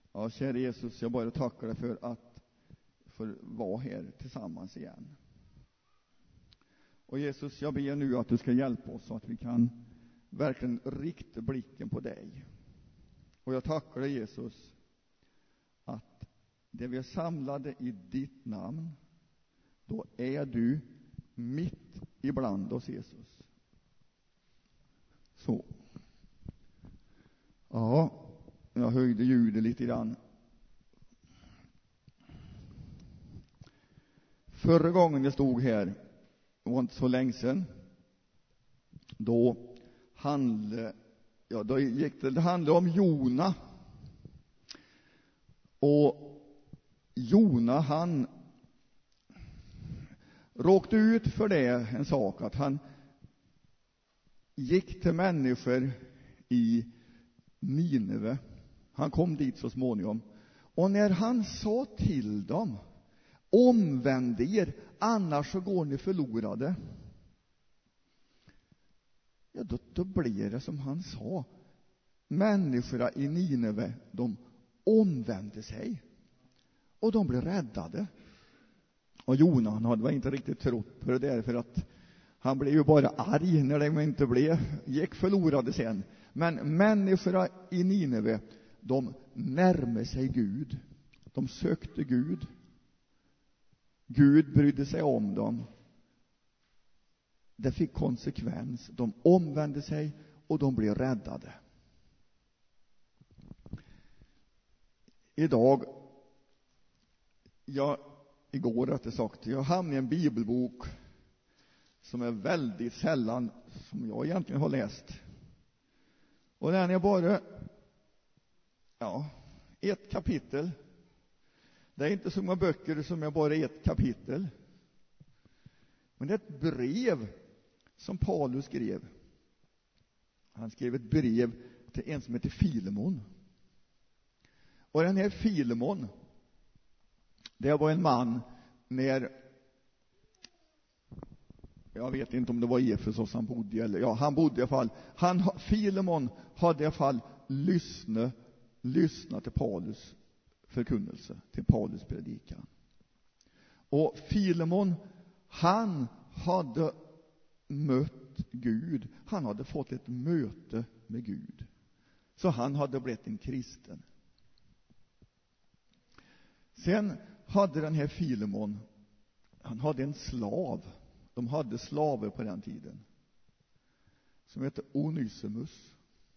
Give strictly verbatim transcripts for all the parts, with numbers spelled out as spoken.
Ja, kära Jesus, jag bara tackar dig för att få vara här tillsammans igen. Och Jesus, jag ber nu att du ska hjälpa oss så att vi kan verkligen rikta blicken på dig. Och jag tackar dig, Jesus, att det vi är samlade i ditt namn, då är du mitt ibland oss, Jesus. Så. Ja, jag höjde ljudet lite grann. Förra gången jag stod här, det var inte så länge sedan, då handlade, ja, då gick det, det handlade om Jona. Och Jona, han råkade ut för det, en sak, att han gick till människor i Nineve. Han kom dit så småningom. Och när han sa till dem, omvänd er, annars så går ni förlorade. Ja, då, då blev det som han sa. Människorna i Nineve, de omvände sig. Och de blev räddade. Och Jona, han hade inte riktigt trott på det där, för att han blev ju bara arg när de inte blev, gick förlorade sen. Men människorna i Nineve, de närmade sig Gud. De sökte Gud. Gud brydde sig om dem. Det fick konsekvens. De omvände sig och de blev räddade. Idag, jag, igår rättare sagt, jag hamnade i en bibelbok som är väldigt sällan som jag egentligen har läst. Och den är bara, ja, ett kapitel. Det är inte så många böcker som är bara ett kapitel. Men det är ett brev som Paulus skrev. Han skrev ett brev till en som heter Filemon. Och den här Filemon, det var en man när, jag vet inte om det var Efesos han bodde, eller ja, han bodde i alla fall. Han, Filemon hade i alla fall lyssnat, lyssnat till Paulus förkunnelse, till Paulus predikan. Och Filemon, han hade mött Gud. Han hade fått ett möte med Gud. Så han hade blivit en kristen. Sen hade den här Filemon, han hade en slav. De hade slaver på den tiden som hette Onesimus.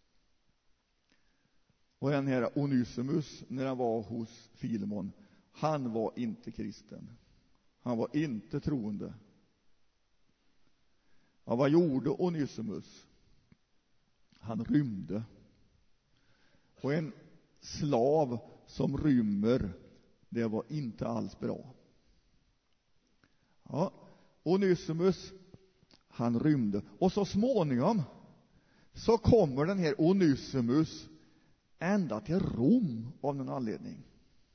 Och den här Onesimus, när han var hos Filemon, han var inte kristen. Han var inte troende. Ja, vad gjorde Onesimus? Han rymde. Och en slav som rymmer, det var inte alls bra. Ja, Onesimus, han rymde. Och så småningom så kommer den här Onesimus ända till Rom av någon anledning.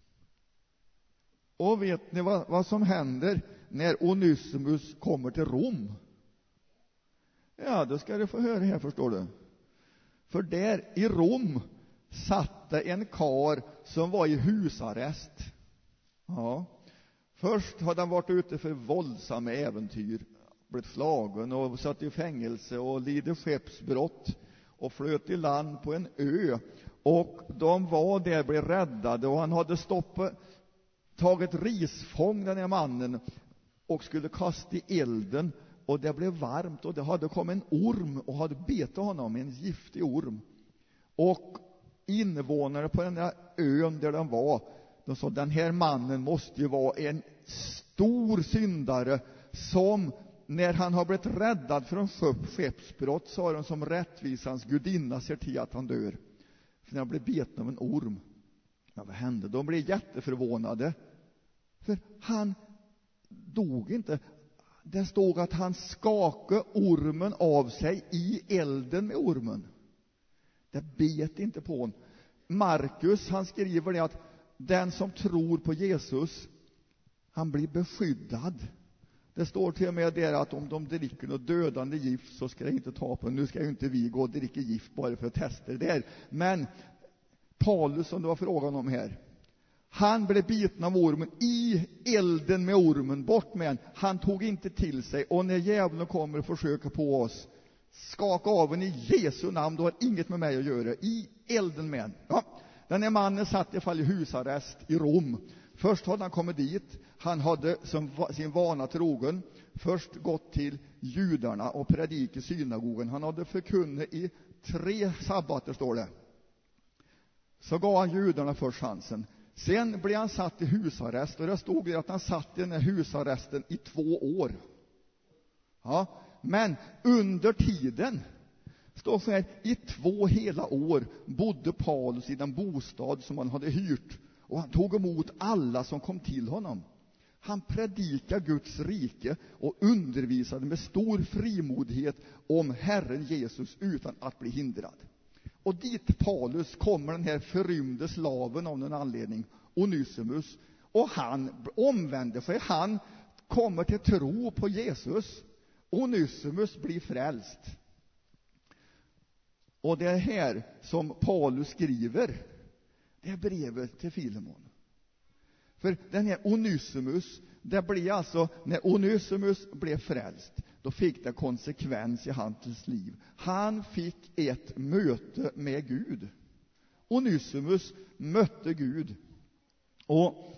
Och vet ni vad, vad som händer när Onesimus kommer till Rom? Ja, då ska du få höra här, förstår du. För där i Rom satt det en kar som var i husarrest. Ja. Först hade han varit ute för våldsamma äventyr, blivit slagen och satt i fängelse och lidde skeppsbrott och flöt i land på en ö. Och de var där, blev räddade, och han hade stoppat, tagit risfång, den här mannen, och skulle kasta i elden, och det blev varmt, och det hade kommit en orm och hade betat honom, en giftig orm. Och invånare på den där ön där de var, de sa, den här mannen måste ju vara en stor syndare som, när han har blivit räddad från skeppsbrott, sa de, som rättvisans gudinna ser till att han dör. För när han blev beten av en orm. Ja, vad hände? De blev jätteförvånade. För han dog inte. Det stod att han skakade ormen av sig i elden med ormen. Det bet inte på honom. Markus, han skriver det att den som tror på Jesus, han blir beskyddad. Det står till och med där att om de dricker något dödande gift så ska det inte ta på. Nu ska ju inte vi gå och dricka gift bara för att testa det där. Men Paulus, som det var frågan om här, han blev biten av ormen, i elden med ormen, bort med han. Han tog inte till sig, och när djävulen kommer och försöker på oss, skaka av en i Jesu namn, då har inget med mig att göra, i elden med han. Ja, den här mannen satt i fall i husarrest i Rom. Först hade han kommit dit, han hade som sin vana trogen först gått till judarna och predikat i synagogen. Han hade förkunnat i tre sabbater, står det. Så gav han judarna först chansen. Sen blev han satt i husarrest, och det stod det att han satt i den här husarresten i två år. Ja, men under tiden, står så här, i två hela år bodde Paulus i den bostad som han hade hyrt, och han tog emot alla som kom till honom. Han predikade Guds rike och undervisade med stor frimodighet om Herren Jesus utan att bli hindrad. Och dit Paulus kommer den här förrymde slaven av någon anledning, Onesimus, och han omvänder sig, han kommer till tro på Jesus. Onesimus blir frälst. Och det är här som Paulus skriver det här brevet till Filemon. För den här Onesimus, det blir alltså, när Onesimus blev frälst, då fick det konsekvens i hans liv. Han fick ett möte med Gud. Onesimus mötte Gud. Och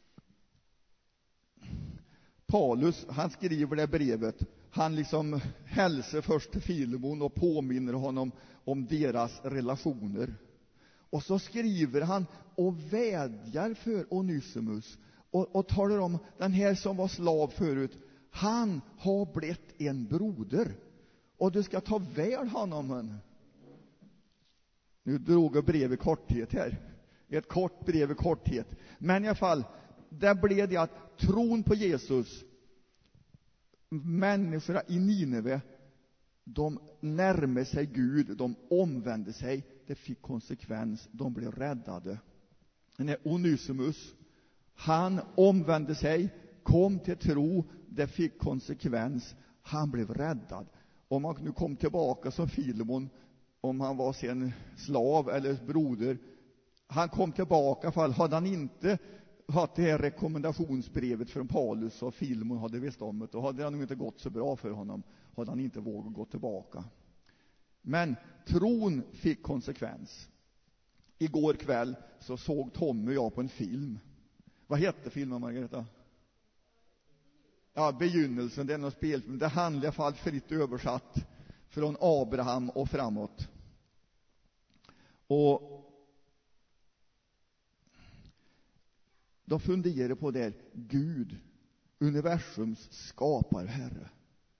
Paulus, han skriver det brevet. Han liksom hälsar först till Filemon och påminner honom om deras relationer. Och så skriver han och vädjar för Onesimus och, och talar om den här som var slav förut. Han har blivit en broder, och du ska ta väl honom. Han. Nu drog jag brev i korthet här. Ett kort brev i korthet. Men i alla fall, där blev det att tron på Jesus, människorna i Nineve, de närmade sig Gud, de omvände sig, det fick konsekvens, de blev räddade. Den här Onesimus, han omvände sig, kom till tro, det fick konsekvens, han blev räddad. Om han nu kom tillbaka som Filemon, om han var sen slav eller broder, han kom tillbaka, fall hade han inte haft det här rekommendationsbrevet från Paulus och Filemon hade visst om det, då hade det nog inte gått så bra för honom, hade han inte vågat gå tillbaka. Men tron fick konsekvens. Igår kväll så såg Tommy och jag på en film. Vad hette filmen, Margareta? Ja, Begynnelsen, det är någon spelfilm. Det handlar i alla fall fritt översatt från Abraham och framåt. Och då funderar på det, Gud, universums skaparherre.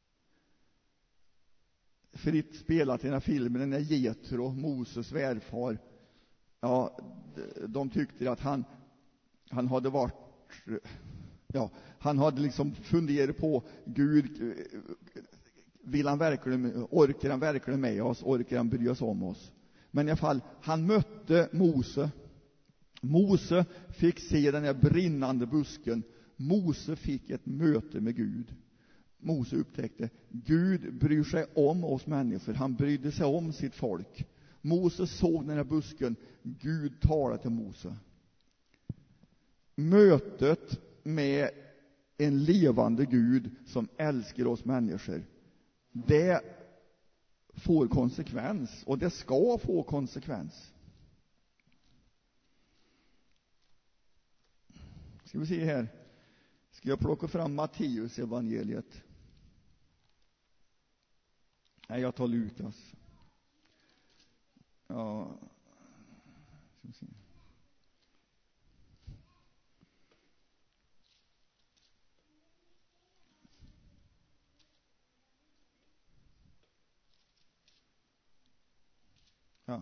Fritt spelat i den här filmen, den är Jetro, Moses svärfar. Ja, de tyckte att han han hade varit, ja, han hade liksom funderat på Gud, vill han verkligen, orkar han verkligen med oss, orkar han bry oss om oss? Men i alla fall, han mötte Mose. Mose fick se den här brinnande busken. Mose fick ett möte med Gud. Mose upptäckte, Gud bryr sig om oss människor. Han brydde sig om sitt folk. Mose såg den här busken. Gud talade till Mose. Mötet med en levande Gud som älskar oss människor, det får konsekvens, och det ska få konsekvens. Ska vi se här. Ska jag plocka fram Matteus evangeliet? Nej, jag tar Lukas. Ja. Ska vi se. Ja.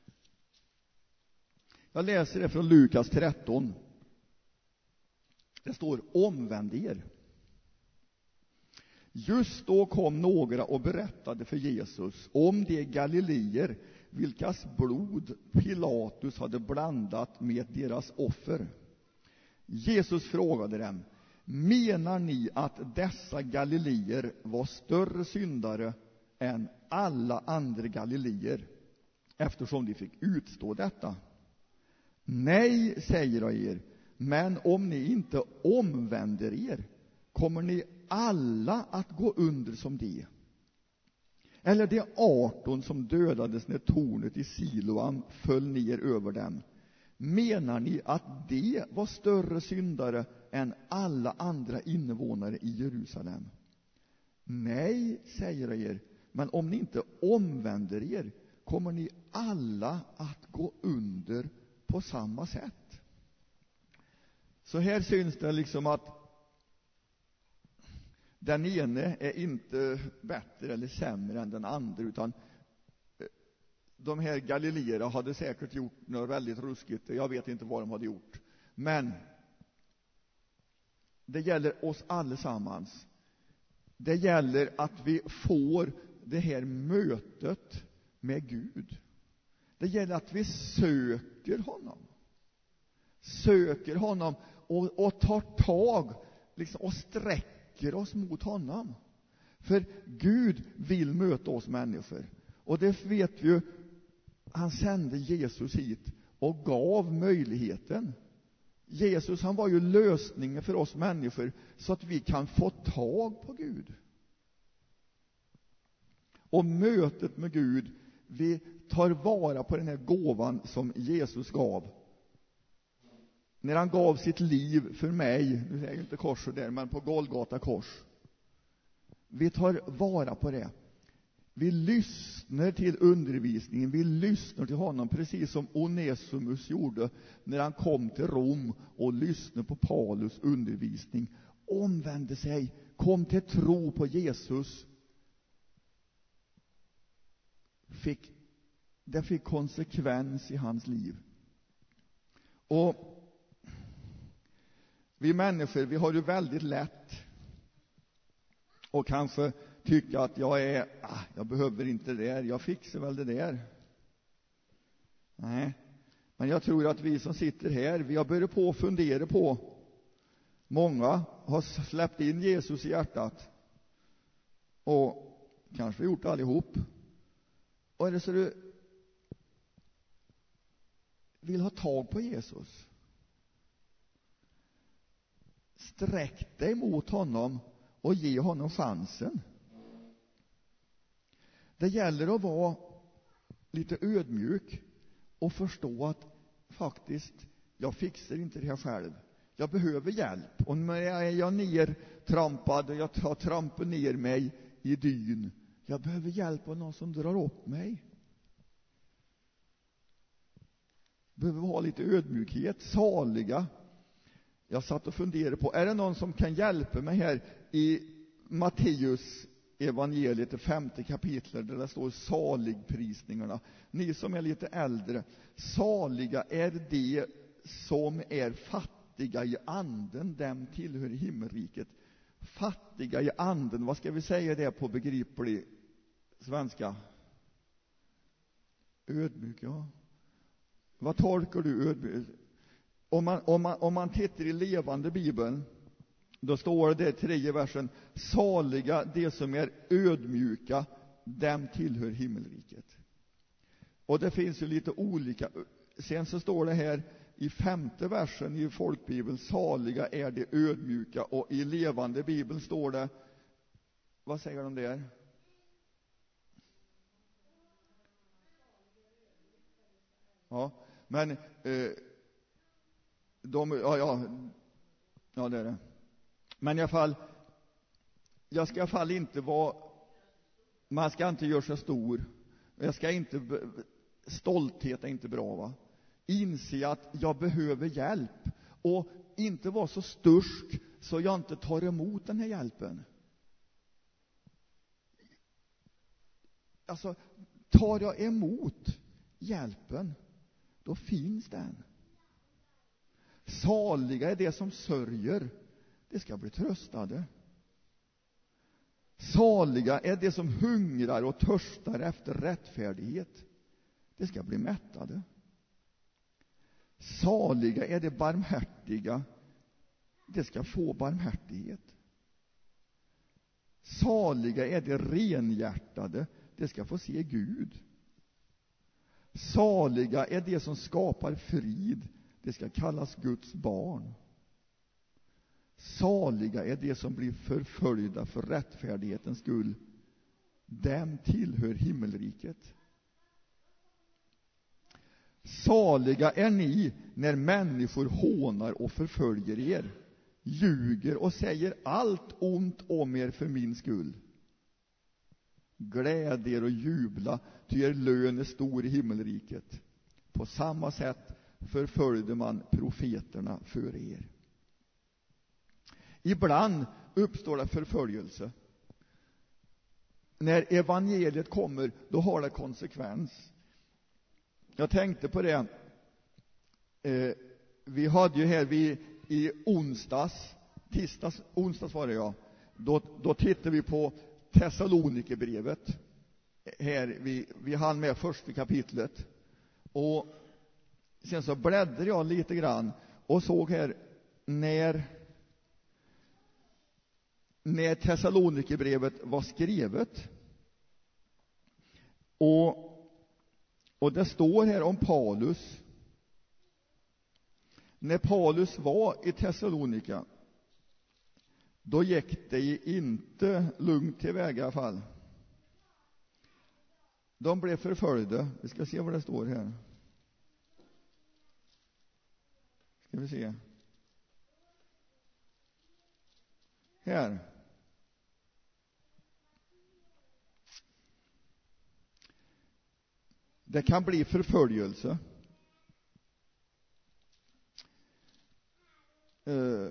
Jag läser det från Lukas tretton. Det står, omvänd er. Just då kom några och berättade för Jesus om de galileer vilkas blod Pilatus hade blandat med deras offer. Jesus frågade dem, menar ni att dessa galileer var större syndare än alla andra galileer, eftersom de fick utstå detta? Nej, säger jag er, men om ni inte omvänder er kommer ni alla att gå under som de. Eller de arton som dödades när tornet i Siloam föll ner över dem. Menar ni att de var större syndare än alla andra invånare i Jerusalem? Nej, säger jag er, men om ni inte omvänder er kommer ni alla att gå under på samma sätt. Så här syns det liksom att den ene är inte bättre eller sämre än den andra, utan de här galileerna hade säkert gjort något väldigt ruskigt. Jag vet inte vad de hade gjort. Men det gäller oss allesammans. Det gäller att vi får det här mötet med Gud. Det gäller att vi söker honom. Söker honom och, och tar tag liksom, och sträcker oss mot honom. För Gud vill möta oss människor. Och det vet vi ju. Han sände Jesus hit och gav möjligheten. Jesus, han var ju lösningen för oss människor så att vi kan få tag på Gud. Och mötet med Gud, vi tar vara på den här gåvan som Jesus gav. När han gav sitt liv för mig, nu är ju inte korset där, men på Golgata kors. Vi tar vara på det. Vi lyssnar till undervisningen, vi lyssnar till honom, precis som Onesimus gjorde när han kom till Rom och lyssnade på Paulus undervisning. Omvände sig, kom till tro på Jesus. Fick, det fick konsekvens i hans liv. Och vi människor, vi har ju väldigt lätt och kanske tycka att jag är, ah, jag behöver inte det där, jag fixar väl det där. Nej, men jag tror att vi som sitter här, vi har börjat på att fundera på, många har släppt in Jesus i hjärtat och kanske vi gjort det allihop. Och är det så du vill ha tag på Jesus, sträck dig mot honom och ge honom chansen. Det gäller att vara lite ödmjuk och förstå att faktiskt, jag fixar inte det här själv. Jag behöver hjälp. Och när jag är nertrampad och jag tar trampen ner mig i dyn, jag behöver hjälp av någon som drar upp mig. Behöver ha lite ödmjukhet, saliga. Jag satt och funderade på, är det någon som kan hjälpa mig här i Matteus evangeliet, det femte kapitlet, där det står saligprisningarna. Ni som är lite äldre, saliga är de som är fattiga i anden, dem tillhör himmelriket. Fattiga i anden, vad ska vi säga det på begriplig svenska? Ödmjuk, ja. Vad tolkar du ödmjuk? Om man, om man, om man tittar i levande Bibeln, då står det i tredje versen, saliga de som är ödmjuka, dem tillhör himmelriket. Och det finns ju lite olika. Sen så står det här i femte versen i folkbibeln, saliga är de ödmjuka, och i levande Bibeln står det, vad säger de där? Ja, men eh, de, ja, ja, ja, det är det. Men i alla fall, jag ska i alla fall inte vara, man ska inte göra sig stor. Jag ska inte, stolthet är inte bra, va? Inse att jag behöver hjälp och inte vara så stursk så jag inte tar emot den här hjälpen. Alltså, tar jag emot hjälpen, då finns den. Saliga är det som sörjer, det ska bli tröstade. Saliga är det som hungrar och törstar efter rättfärdighet, det ska bli mättade. Saliga är det barmhärtiga, det ska få barmhärtighet. Saliga är det renhjärtade, det ska få se Gud. Saliga är de som skapar frid. Det ska kallas Guds barn. Saliga är de som blir förföljda för rättfärdighetens skull. Dem tillhör himmelriket. Saliga är ni när människor hånar och förföljer er, ljuger och säger allt ont om er för min skull. Gläd er och jubla, ty er lön är stor i himmelriket. På samma sätt förföljde man profeterna för er. Ibland uppstår det förföljelse. När evangeliet kommer, då har det konsekvens. Jag tänkte på det. Eh, vi hade ju här vi, i onsdags, tisdags, onsdags var det ja. Då, då tittade vi på Thessalonikerbrevet. Här vi, vi hann med första kapitlet. Och sen så bläddrade jag lite grann och såg här när när Thessalonikerbrevet var skrivet. Och och det står här om Paulus. När Paulus var i Thessalonika, då gick det inte lugnt tillväga i alla fall. De blev förföljda. Vi ska se vad det står här. Ska vi se. Här. Det kan bli förföljelse. Uh,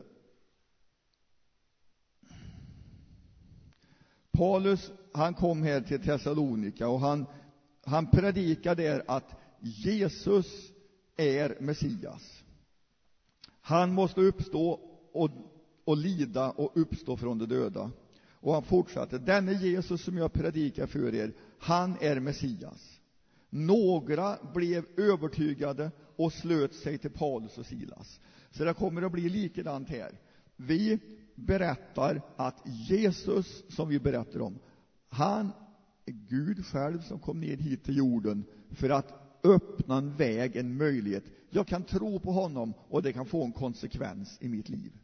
Paulus, han kom här till Thessalonika och han, han predikade där att Jesus är Messias. Han måste uppstå och, och lida och uppstå från de döda. Och han fortsatte: denne Jesus som jag predikar för er, han är Messias. Några blev övertygade och slöt sig till Paulus och Silas. Så det kommer att bli likadant här. Vi berättar att Jesus, som vi berättar om, han är Gud själv som kom ner hit till jorden för att öppna en väg, en möjlighet. Jag kan tro på honom och det kan få en konsekvens i mitt liv.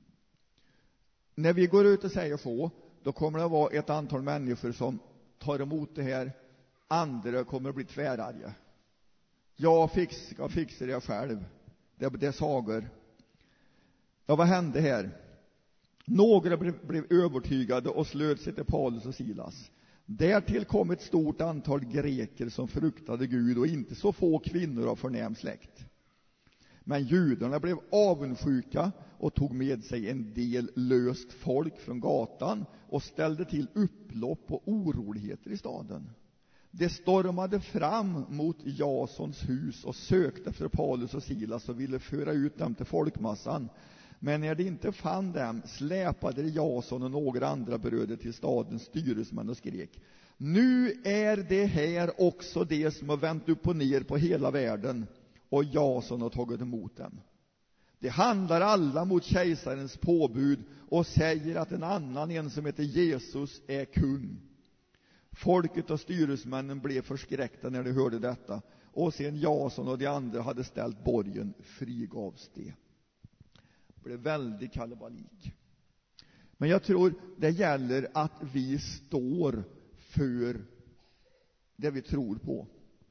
När vi går ut och säger så, då kommer det att vara ett antal människor som tar emot det här. Andra kommer att bli tvärarga. Jag fix, jag fixar det själv. Det, det är sagor. Ja, vad hände här? Några blev, blev övertygade och slöt sig till Paulus och Silas. Därtill kom ett stort antal greker som fruktade Gud och inte så få kvinnor av förnäm släkt. Men judarna blev avundsjuka och tog med sig en del löst folk från gatan och ställde till upplopp och oroligheter i staden. De stormade fram mot Jasons hus och sökte för Paulus och Silas och ville föra ut dem till folkmassan. Men när de inte fann dem släpade Jason och några andra bröder till stadens styresmän och skrek: nu är det här också det som har vänt upp och ner på hela världen. Och Jason har tagit emot dem. Det handlar alla mot kejsarens påbud och säger att en annan, en som heter Jesus, är kung. Folket och styresmännen blev förskräckta när de hörde detta. Och sen Jason och de andra hade ställt borgen, frigavs det. Det blev väldigt kalabalik. Men jag tror det gäller att vi står för det vi tror på.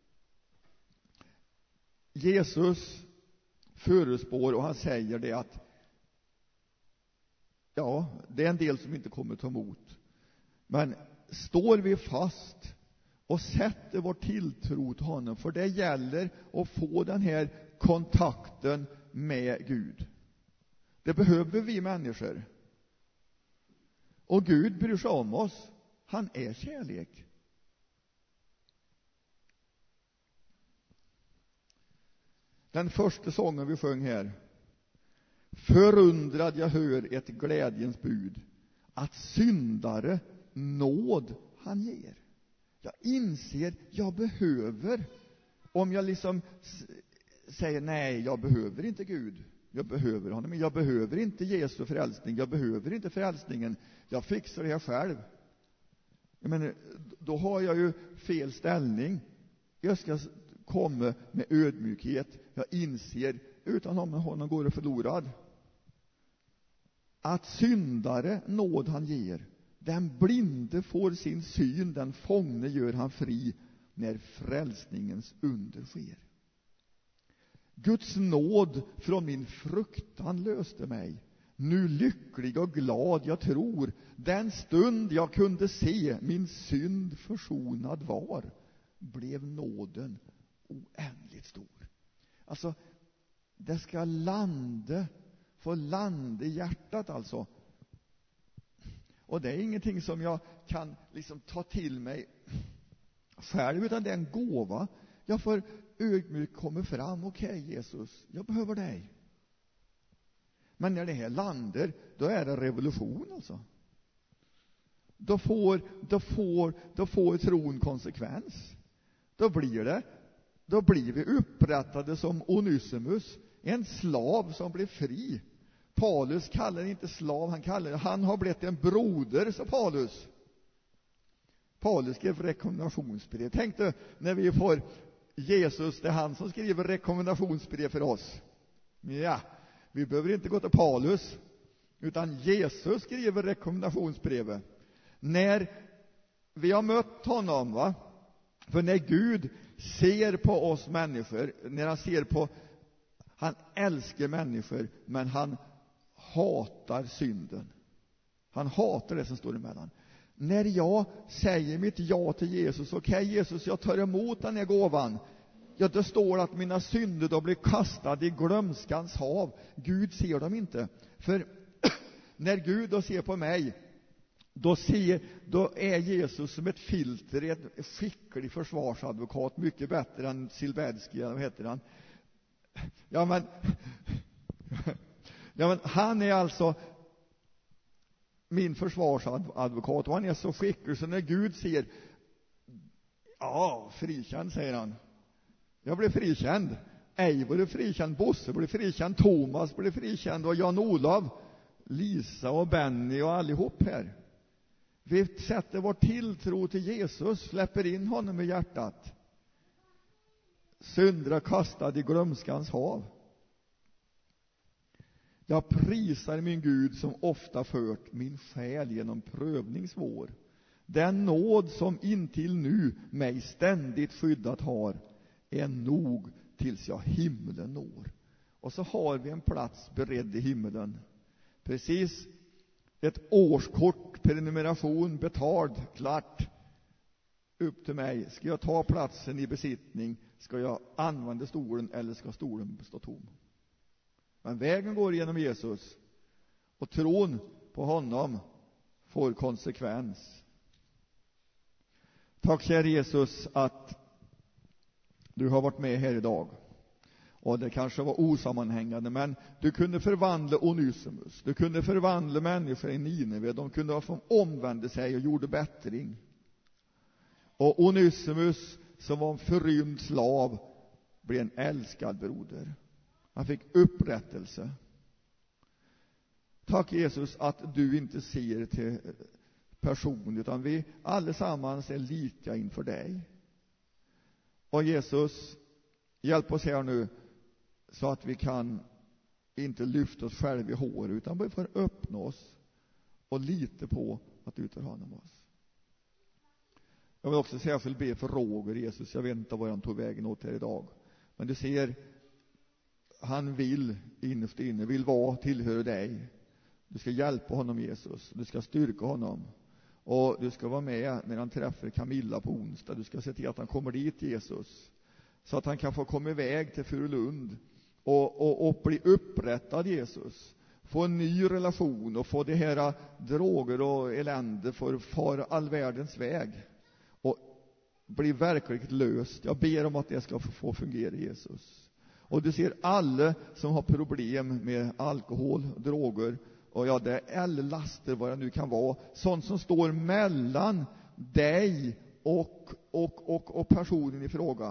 Jesus förespår och han säger det att ja, det är en del som inte kommer ta emot. Men står vi fast och sätter vår tilltro till honom, för det gäller att få den här kontakten med Gud. Det behöver vi människor. Och Gud bryr sig om oss. Han är kärlek. Den första sången vi sjöng här: förundrad jag hör ett glädjens bud, att syndare nåd han ger. Jag inser, jag behöver. Om jag liksom säger nej, jag behöver inte Gud, jag behöver honom, men jag behöver inte Jesu frälsning, jag behöver inte frälsningen, jag fixar det här själv. Jag menar, då har jag ju fel ställning. Jag ska kommer med ödmjukhet. Jag inser, utan honom, honom går det förlorad. Att syndare nåd han ger. Den blinde får sin syn, den fångne gör han fri, när frälsningens under sker. Guds nåd från min fruktan löste mig. Nu lycklig och glad jag tror, den stund jag kunde se min synd försonad var, blev nåden oändligt stor. Alltså, det ska landa, få landa i hjärtat alltså. Och det är ingenting som jag kan liksom ta till mig själv, utan det är en gåva. Jag får ödmjukt komma fram. Okej, okay, Jesus, jag behöver dig. Men när det här landar, då är det revolution alltså. Då får, då får, då får tron konsekvens. Då blir det, då blir vi upprättade som Onesimus, en slav som blir fri. Paulus kallar det inte slav, han kallar det, han har blivit en broder, sa Paulus. Paulus skrev rekommendationsbrev. Tänk dig när vi får Jesus, det är han som skriver rekommendationsbrev för oss. Ja, vi behöver inte gå till Paulus, utan Jesus skriver rekommendationsbrevet. När vi har mött honom, va? För när Gud ser på oss människor, när han ser på, han älskar människor, men han hatar synden. Han hatar det som står emellan. När jag säger mitt ja till Jesus, okej okay, Jesus, jag tar emot den här gåvan. Ja, det står att mina synder då blir kastade i glömskans hav. Gud ser dem inte. För när Gud då ser på mig, då, ser, då är Jesus som ett filter, ett skicklig försvarsadvokat, mycket bättre än Silbersky, vad heter han? Ja, men, ja, men han är alltså min försvarsadvokat, och han är så skicklig så när Gud ser, ja, frikänd, säger han. Jag blev frikänd. Eivor är frikänd, Bosse blev frikänd, Thomas blev frikänd, och Jan-Olav, Lisa och Benny och allihop här. Vi sätter vår tilltro till Jesus, släpper in honom i hjärtat. Syndra kastad i glömskans hav. Jag prisar min Gud som ofta fört min själ genom prövningsvår. Den nåd som intill nu mig ständigt skyddat har är nog tills jag himlen når. Och så har vi en plats beredd i himlen. Precis ett årskort, prenumeration, betald, klart. Upp till mig. Ska jag ta platsen i besittning? Ska jag använda stolen eller ska stolen stå tom? Men vägen går genom Jesus. Och tron på honom får konsekvens. Tack kära Jesus att du har varit med här idag. Och det kanske var osammanhängande, men du kunde förvandla Onesimus. Du kunde förvandla människor i Nineve. De kunde ha fått omvända sig och gjorde bättring. Och Onesimus, som var en förrymd slav, blev en älskad broder. Han fick upprättelse. Tack Jesus att du inte ser till person, utan vi allesammans är lika inför dig. Och Jesus, hjälp oss här nu så att vi kan inte lyfta oss själva i hår, utan vi får öppna oss och lita på att du tar hand om oss. Jag vill också särskilt be för Roger, Jesus. Jag vet inte var han tog vägen åt här idag. Men du ser, han vill innerst inne, vill vara, tillhöra dig. Du ska hjälpa honom, Jesus. Du ska styrka honom. Och du ska vara med när han träffar Camilla på onsdag. Du ska se till att han kommer dit, Jesus. Så att han kan få komma iväg till Furulund och, och, och bli upprättad, Jesus. Få en ny relation och få det här droger och elände för fara all världens väg. Och bli verkligt löst. Jag ber om att det ska få fungera, Jesus. Och du ser alla som har problem med alkohol, droger och ja, det är alla laster, vad det nu kan vara. Sånt som står mellan dig och, och, och, och personen i fråga.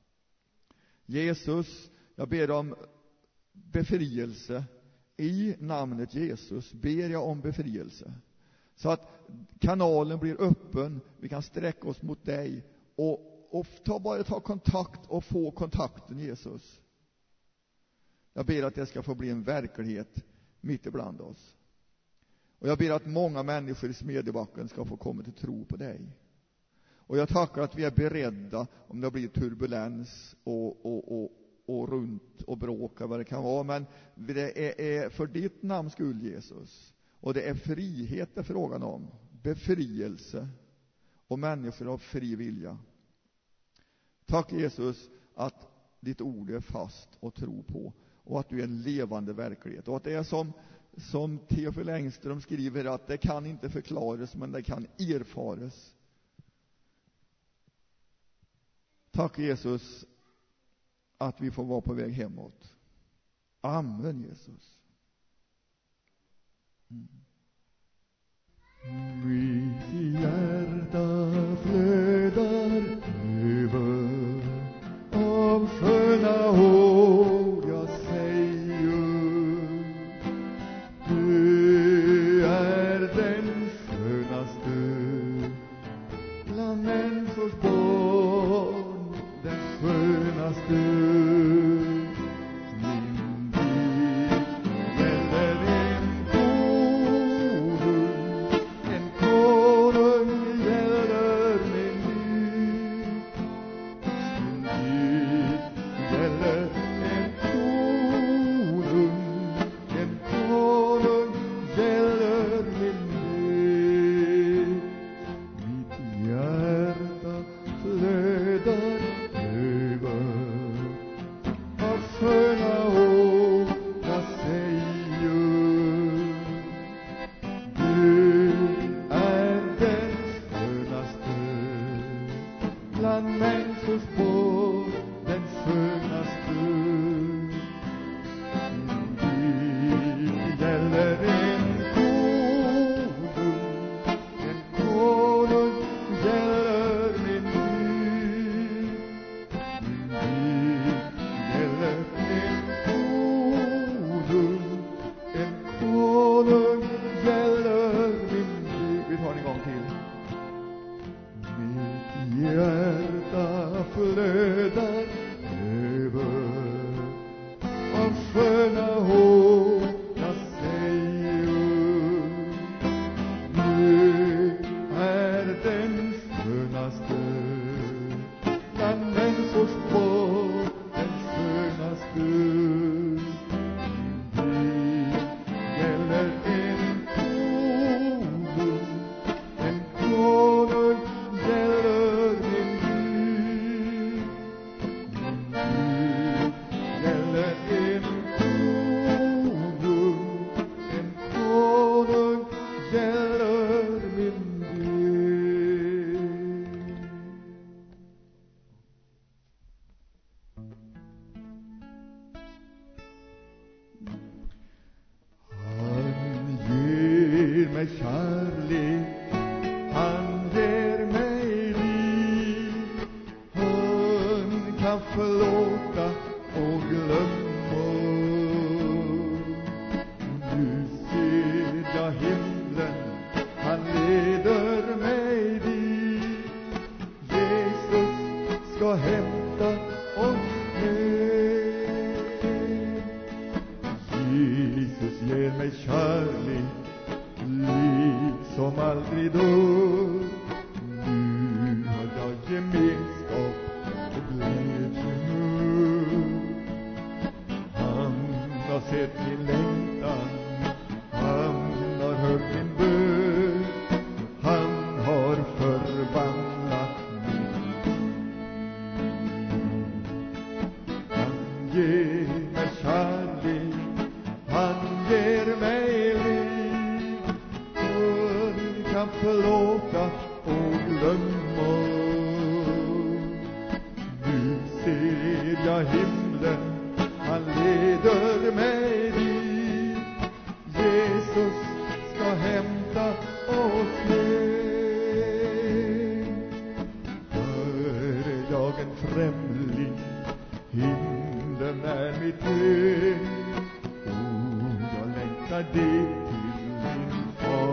Jesus, jag ber om befrielse. I namnet Jesus ber jag om befrielse. Så att kanalen blir öppen, vi kan sträcka oss mot dig och och, och ta, bara ta kontakt och få kontakten Jesus. Jag ber att det ska få bli en verklighet mitt ibland oss. Och jag ber att många människor i Smedjebacken ska få komma till tro på dig. Och jag tackar att vi är beredda om det blir turbulens och, och, och, och runt och bråka vad det kan vara. Men det är, är för ditt namns skull, Jesus. Och det är frihet det är frågan om. Befrielse. Och människor av fri vilja. Tack Jesus att ditt ord är fast och tro på. Och att du är en levande verklighet. Och att det är som, som Teofil Engström skriver, att det kan inte förklaras men det kan erfaras. Tack Jesus att vi får vara på väg hemåt. Amen Jesus. Mm. Mitt hjärta flödar över av sköna ord jag säger. Du är den skönaste bland människors barn, den skönaste.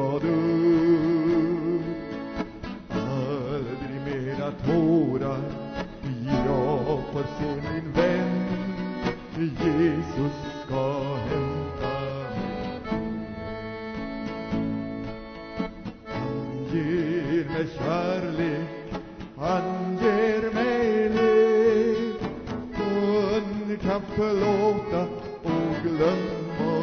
Tårar får se min vän, Jesus ska hämta mig. Han ger mig kärlek, han ger mig liv. Han kan förlåta och glömma.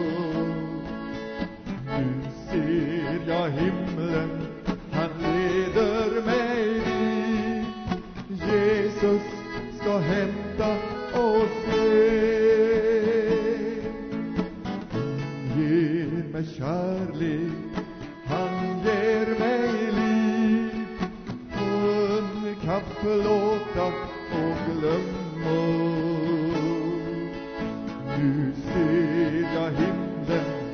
Nu ser jag himlen, han leder mig dit. Jesus ska hämta oss ner. Han ger mig kärlek, han ger mig liv. Han kan förlåta och glömma. Nu ser jag himlen,